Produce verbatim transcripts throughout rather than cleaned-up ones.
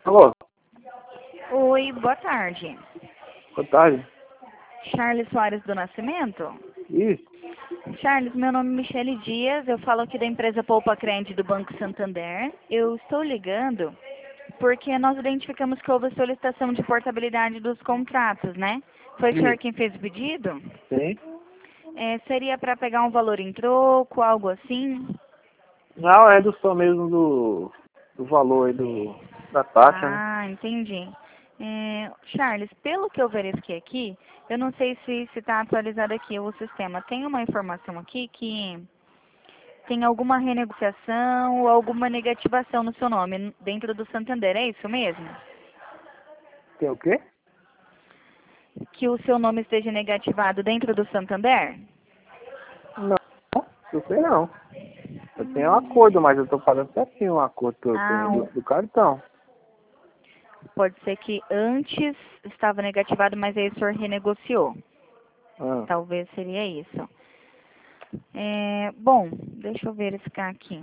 Alô, Oi, boa tarde. boa tarde. Charles Soares do Nascimento? Isso, Charles, meu nome é Michele Dias, eu falo aqui da empresa Poupa Crente do Banco Santander. Eu estou ligando porque nós identificamos que houve solicitação de portabilidade dos contratos, né? Foi o senhor isso. quem fez o pedido? Sim. É, seria para pegar um valor em troco, algo assim? Não, é do som mesmo do, do valor aí do, da taxa, né? Ah, entendi. É, Charles, pelo que eu verifiquei aqui, eu não sei se está atualizado aqui o sistema. Tem uma informação aqui que tem alguma renegociação ou alguma negativação no seu nome dentro do Santander, é isso mesmo? Tem o quê? Que o seu nome esteja negativado dentro do Santander? Não, eu sei não. Eu tenho um acordo, mas eu tô fazendo certinho um acordo que eu Ah, tenho do, um- do cartão. pode ser que antes estava negativado, mas aí o senhor renegociou. Ah, Talvez seria isso. É, bom, deixa eu verificar aqui.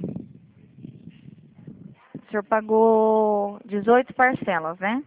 O senhor pagou dezoito parcelas, né?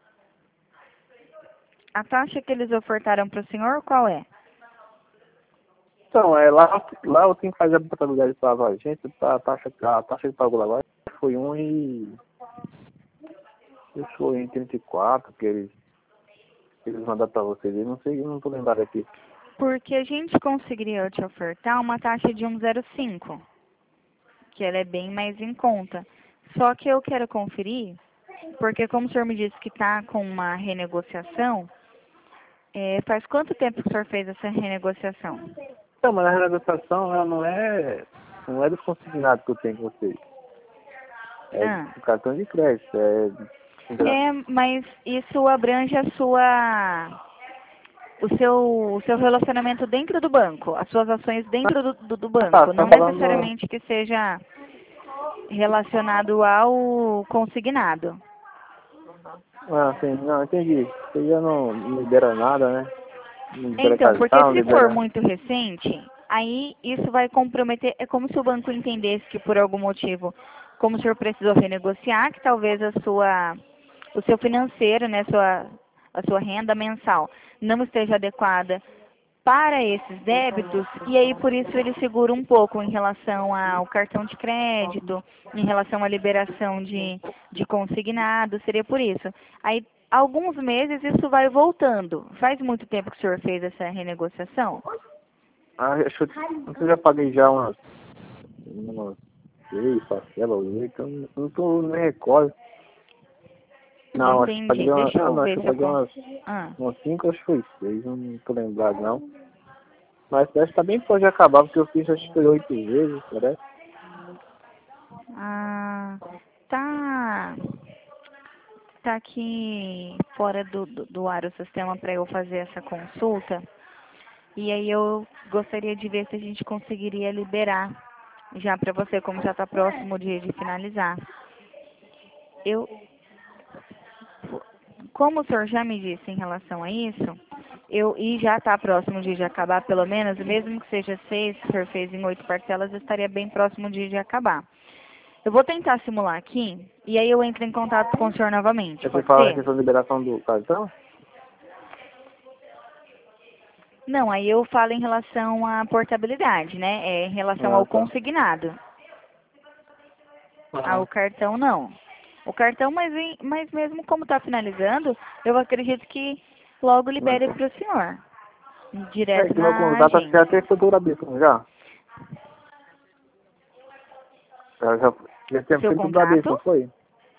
A taxa que eles ofertaram para o senhor, qual é? então, é, lá, lá eu tenho que fazer a portabilidade para a agência, tá, a taxa, a taxa que pagou lá agora foi um e... Isso foi em trinta e quatro que eles, que eles mandaram para vocês. Eu não sei, eu não tô lembrado aqui. Porque a gente conseguiria te ofertar uma taxa de um vírgula zero cinco, que ela é bem mais em conta. Só que eu quero conferir, porque como o senhor me disse que está com uma renegociação, é, faz quanto tempo que o senhor fez essa renegociação? Então, mas a renegociação, ela não é, não é do consignado que eu tenho com vocês. É Ah, do cartão de crédito. É, é, mas isso abrange a sua, o seu, o seu relacionamento dentro do banco, as suas ações dentro do, do, do ah, tá, banco, você tá não falando... necessariamente que seja relacionado ao consignado. Ah, sim, não, entendi. Você já não não libera nada, né? Não libera Então, porque cartão, não se for libera... muito recente, aí isso vai comprometer, é como se o banco entendesse que por algum motivo, como o senhor precisou renegociar, que talvez a sua, o seu financeiro, né, sua, a sua renda mensal não esteja adequada para esses débitos, e aí por isso ele segura um pouco em relação ao cartão de crédito, em relação à liberação de, de consignado, seria por isso. Aí, alguns meses isso vai voltando. Faz muito tempo que o senhor fez essa renegociação? Ah, acho que eu já paguei já umas... umas seis parcelas, oito, eu não, não tô, não me recordo. Não, acho que Entendi. paguei uma... Deixa Ah, eu não, acho ver que eu se eu paguei consigo. umas... Ah, Umas cinco, acho que foi seis, eu não tô lembrado, não. Mas parece que tá bem pode acabar, porque eu fiz acho que foi oito vezes, parece. ah, tá, tá aqui fora do, do, do ar o sistema para eu fazer essa consulta. E aí eu gostaria de ver se a gente conseguiria liberar já para você, como já está próximo de, de finalizar. Eu, como o senhor já me disse em relação a isso, eu, e já está próximo de, de acabar, pelo menos, mesmo que seja seis, que o senhor fez em oito parcelas, estaria bem próximo de, de acabar. Eu vou tentar simular aqui, e aí eu entro em contato com o senhor novamente, Você pode fala na ser? questão de liberação do cartão? Não, aí eu falo em relação à portabilidade, né? É, em relação Ah, ao tá. consignado. Ah, Ah, o cartão não. O cartão, mas, em- mas mesmo como está finalizando, eu acredito que logo ah, libere tá. para o senhor, É direto que meu na contrato acho que até agência. foi Bradesco, já? Já, já, já O tinha seu feito o Bradesco, não contrato? foi?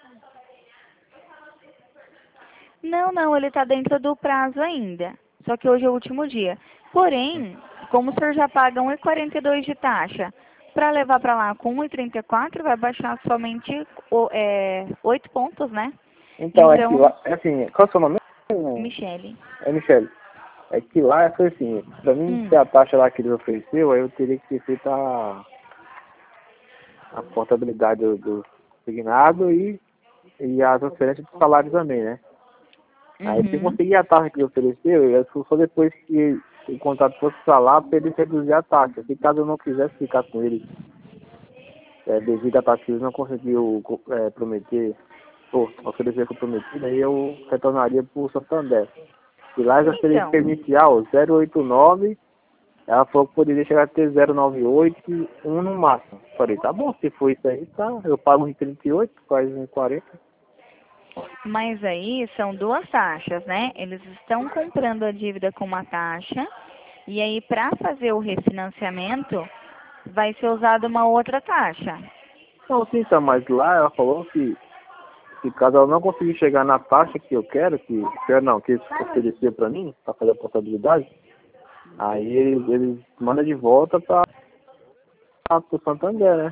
Não, não, ele está dentro do prazo ainda. Só que hoje é o último dia. Porém, como o senhor já paga um e quarenta e dois de taxa, para levar para lá com um e trinta e quatro vai baixar somente o- é, oito pontos, né? Então, é que Então, lá, é assim, qual é o seu nome? Michele. É Michele. É que lá foi assim, pra mim ter Hum, a taxa lá que eles ofereceu, aí eu teria que ter feito a, a portabilidade do, do signado e, e a transferência do salário também, né? Aí se eu uhum. conseguir a taxa que ele ofereceu, eu só só depois que o contrato fosse pra lá, para ele reduzir a taxa. Se caso eu não quisesse ficar com ele, é, devido à taxa que ele não conseguiu é, prometer Pô, oferecer comprometido, aí eu retornaria pro Santander. E lá já seria Então, inicial zero oito nove, ela falou que poderia chegar a ter zero nove oito e um no máximo. Falei, tá bom, se for isso aí, tá. Eu pago em trinta e oito, quase em quarenta. mas aí são duas taxas, né? Eles estão comprando a dívida com uma taxa e aí para fazer o refinanciamento vai ser usada uma outra taxa. Não, sim, tá, mas lá ela falou que se caso ela não conseguir chegar na taxa que eu quero, que quero não, que eles ofereceram pra mim, pra fazer a portabilidade, aí eles, eles mandam de volta pra, pro Santander, né?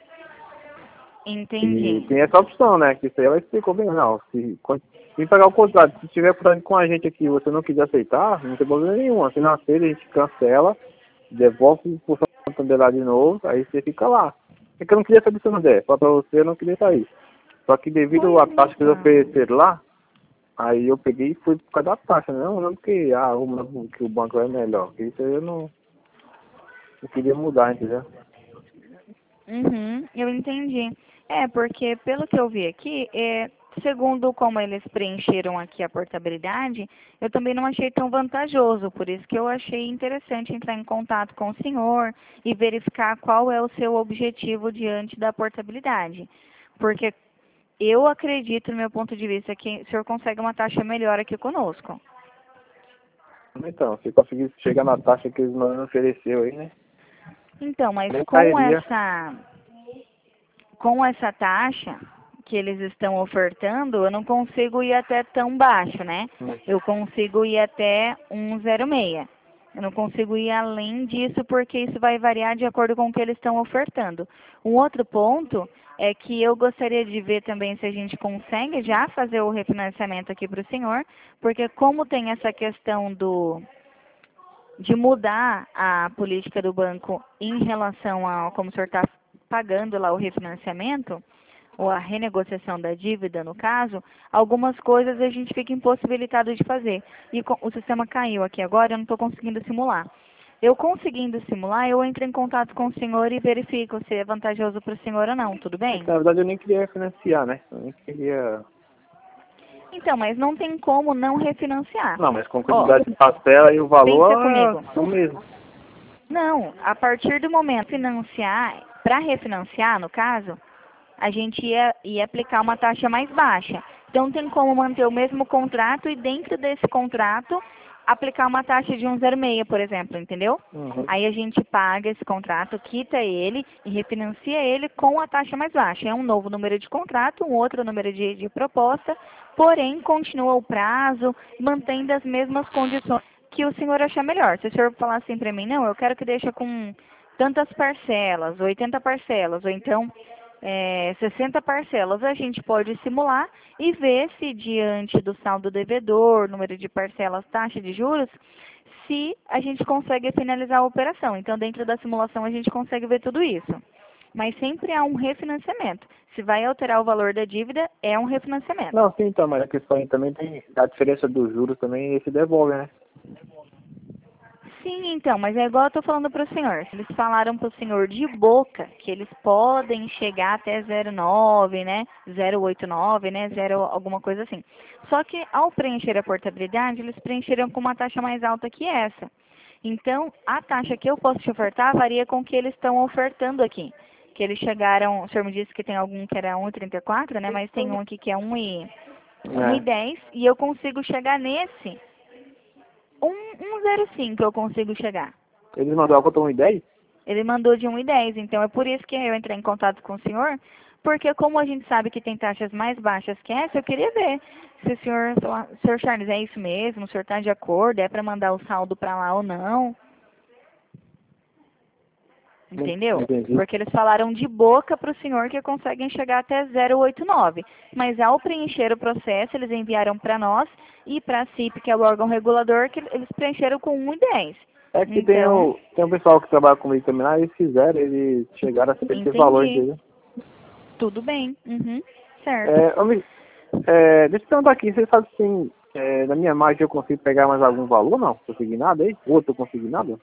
E Entendi. tem essa opção, né? Que isso aí ela explicou bem, não. Se, se pagar o contrato, se tiver contrato com a gente aqui e você não quiser aceitar, não tem problema nenhum. Se não aceita, a gente cancela, devolve pro Santander lá de novo, aí você fica lá. É que eu não queria sair do Santander, só pra você eu não queria sair. Só que devido à Pois taxa que eles então. ofereceram lá, aí eu peguei e fui por causa da taxa, né? Não, não porque ah, o, que o banco é melhor. Porque isso aí eu não, não queria mudar, entendeu? Uhum, eu entendi. É, porque pelo que eu vi aqui, é, segundo como eles preencheram aqui a portabilidade, eu também não achei tão vantajoso, por isso que eu achei interessante entrar em contato com o senhor e verificar qual é o seu objetivo diante da portabilidade. Porque eu acredito, no meu ponto de vista, que o senhor consegue uma taxa melhor aqui conosco. Então, se conseguir chegar na taxa que eles não ofereceu aí, né? Então, mas Nem com cairia. essa com essa taxa que eles estão ofertando, eu não consigo ir até tão baixo, né? Eu consigo ir até um zero seis. Eu não consigo ir além disso porque isso vai variar de acordo com o que eles estão ofertando. Um outro ponto é que eu gostaria de ver também se a gente consegue já fazer o refinanciamento aqui para o senhor, porque como tem essa questão do de mudar a política do banco em relação a como o senhor está pagando lá o refinanciamento, ou a renegociação da dívida, no caso, algumas coisas a gente fica impossibilitado de fazer. E o sistema caiu aqui agora, eu não estou conseguindo simular. Eu conseguindo simular, eu entro em contato com o senhor e verifico se é vantajoso para o senhor ou não, tudo É que, bem? na verdade, eu nem queria financiar, né? Eu nem queria... Então, mas não tem como não refinanciar. Não, mas com Ó, quantidade de parcela e o pensa valor comigo. é o mesmo. Não, a partir do momento financiar, para refinanciar, no caso, a gente ia, ia aplicar uma taxa mais baixa. Então tem como manter o mesmo contrato e dentro desse contrato aplicar uma taxa de um zero seis, por exemplo, entendeu? Uhum. Aí a gente paga esse contrato, quita ele e refinancia ele com a taxa mais baixa. É um novo número de contrato, um outro número de, de proposta, porém continua o prazo, mantendo as mesmas condições que o senhor achar melhor. Se o senhor falar assim para mim, não, eu quero que deixe com tantas parcelas, oitenta parcelas, ou então é, sessenta parcelas, a gente pode simular e ver se diante do saldo devedor, número de parcelas, taxa de juros, se a gente consegue finalizar a operação. Então, dentro da simulação, a gente consegue ver tudo isso. Mas sempre há um refinanciamento. Se vai alterar o valor da dívida, é um refinanciamento. Não, sim, então, mas a questão aí também tem a diferença dos juros também, esse devolve, né? Sim, então, mas é igual eu estou falando para o senhor. Se eles falaram para o senhor de boca que eles podem chegar até zero vírgula nove, né? zero vírgula oitenta e nove, né? Zero alguma coisa assim. Só que ao preencher a portabilidade, eles preencheram com uma taxa mais alta que essa. Então, a taxa que eu posso te ofertar varia com o que eles estão ofertando aqui. Que eles chegaram, o senhor me disse que tem algum que era um vírgula trinta e quatro, né? Mas tem um aqui que é um e É. dez e eu consigo chegar nesse um um zero cinco eu consigo chegar. Eles mandaram a conta um e dez? Ele mandou de um e dez, então é por isso que eu entrei em contato com o senhor, porque como a gente sabe que tem taxas mais baixas que essa, eu queria ver se o senhor, senhor Charles, é isso mesmo, o senhor está de acordo, é para mandar o saldo para lá ou não, Não entendeu? entendi. Porque eles falaram de boca para o senhor que conseguem chegar até zero vírgula oitenta e nove, mas ao preencher o processo, eles enviaram para nós e para a C I P, que é o órgão regulador, que eles preencheram com um e dez. É que tem Então, o, tem um pessoal que trabalha comigo também lá, eles fizeram, eles chegaram a saber esse valor, entendi. entendeu? Tudo bem. Uhum. Certo. É, homem, é, deixa eu perguntar aqui, você sabe se é, na minha margem eu consigo pegar mais algum valor, não? Consegui nada aí? Outro eu consegui nada?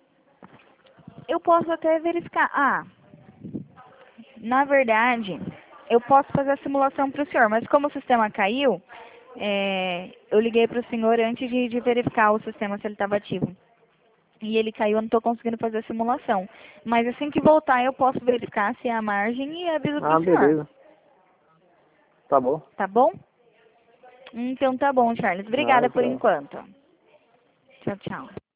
Eu posso até verificar. Ah, na verdade, eu posso fazer a simulação para o senhor, mas como o sistema caiu, é, eu liguei para o senhor antes de, de verificar o sistema se ele estava ativo. E ele caiu, eu não estou conseguindo fazer a simulação. Mas assim que voltar, eu posso verificar se é a margem e aviso para Ah, o senhor. beleza. Tá bom. Tá bom? Então tá bom, Charles. Obrigada Nada, por tchau. enquanto. Tchau, tchau.